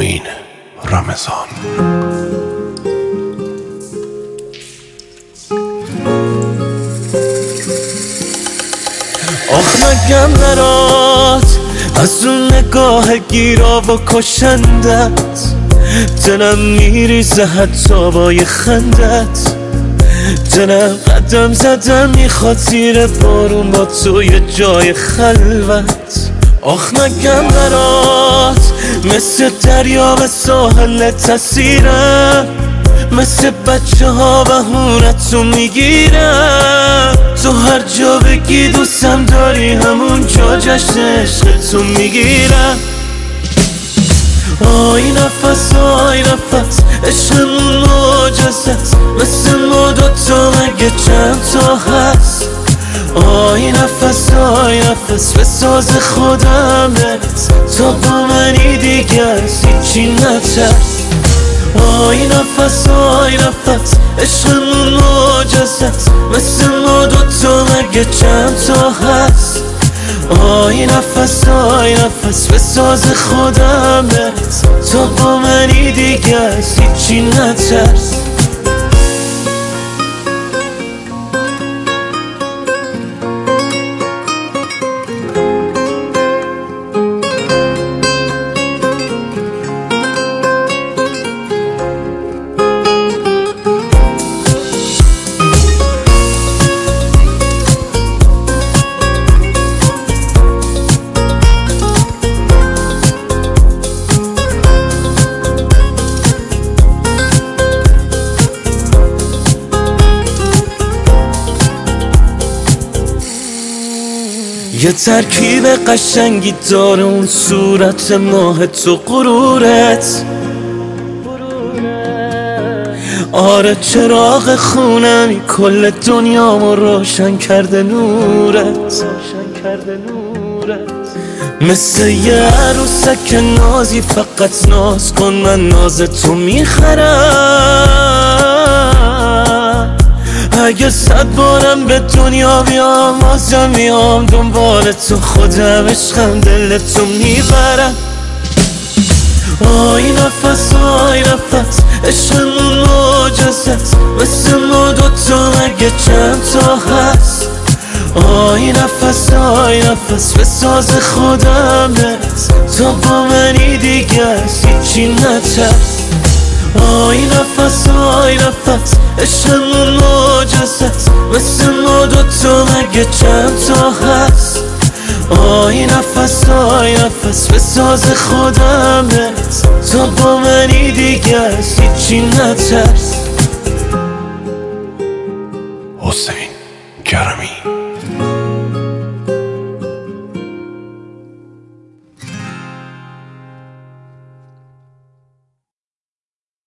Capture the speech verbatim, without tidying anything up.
آیین رمضان. آخ مگم برات از اون نگاه گیرا و کشندت دلم میریزه حتی با یه خندت. دلم قدم زدم میخواد زیر بارون با تو یه جای خلوت. آخ مگم برات مثل دریا به ساحل تسیرم، مثل بچه ها بهونتو میگیرم. تو هر جا بگی دوستم داری همون جا جشن عشقتو میگیرم. آی نفس آی نفس عشقمون معجزست، مثل ما دوتا مگه چند تا هست. آی نفس آی نفس به ساز خودم برس، تا با منی دیگه از هیچی نترس. آی نفس آی نفس عشقمون معجزست، مثل ما دوتا مگه چند تا هست. آی نفس آی نفس به ساز خودم برس، تا با منی دیگه از هیچی نترس. یه ترکیب قشنگی داره اون صورت ماه تو غرورت. آره چراغ خونمی کل دنیامو روشن کرده نورت. مثل یه عروسک نازی فقط ناز کن من ناز تو میخرم. اگه صد بارم به دنیا بیام بازم میام دنبال تو، خودم عشقم دل تو میبرم. آی نفس آی نفس عشقمون معجزست، مثل ما دوتا مگه چند تا هست. آی نفس آی نفس به ساز خودم برس، تا با منی دیگه از هیچی نترس. آی نفس آی نفس عشقمون معجزست، مثل ما دوتا مگه چند تا هست. آی نفس آی نفس به ساز خودم برس، تا با منی دیگه از هیچی نترس.